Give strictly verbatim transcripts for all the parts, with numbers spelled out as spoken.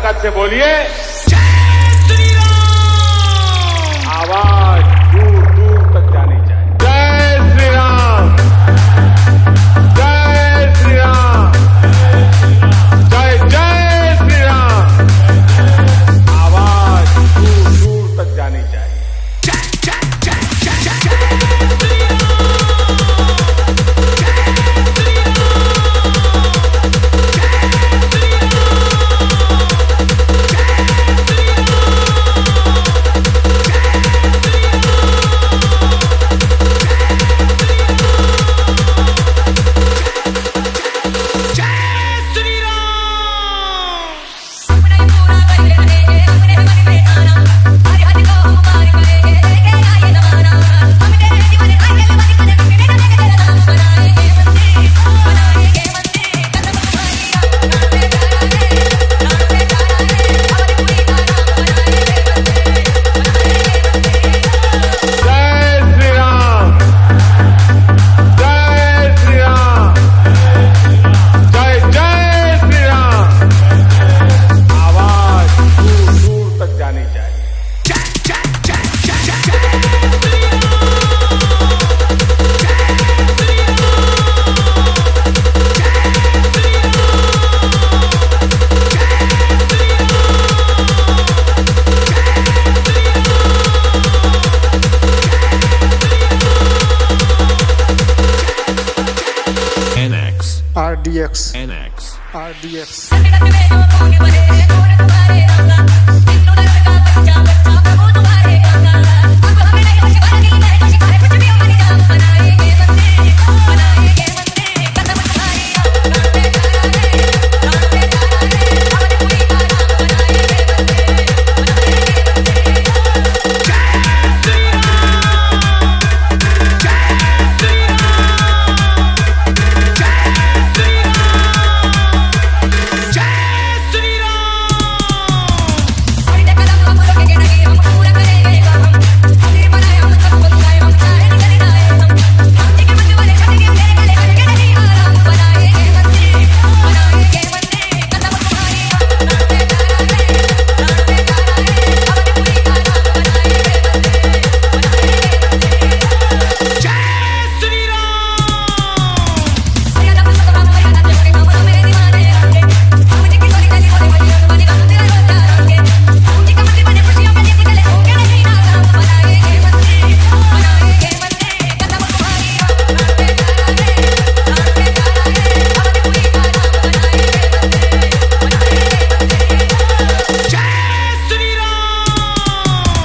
ताकत से बोलिए आवाज दूर दूर तक जानी चाहिए। जय श्री राम, जय श्री राम, जय जय श्री राम। आवाज दूर दूर तक जानी चाहिए। R D X N X R D X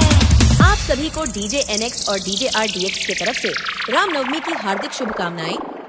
DJ N X और डीजे आर डी एक्स की तरफ से रामनवमी की हार्दिक शुभकामनाएं।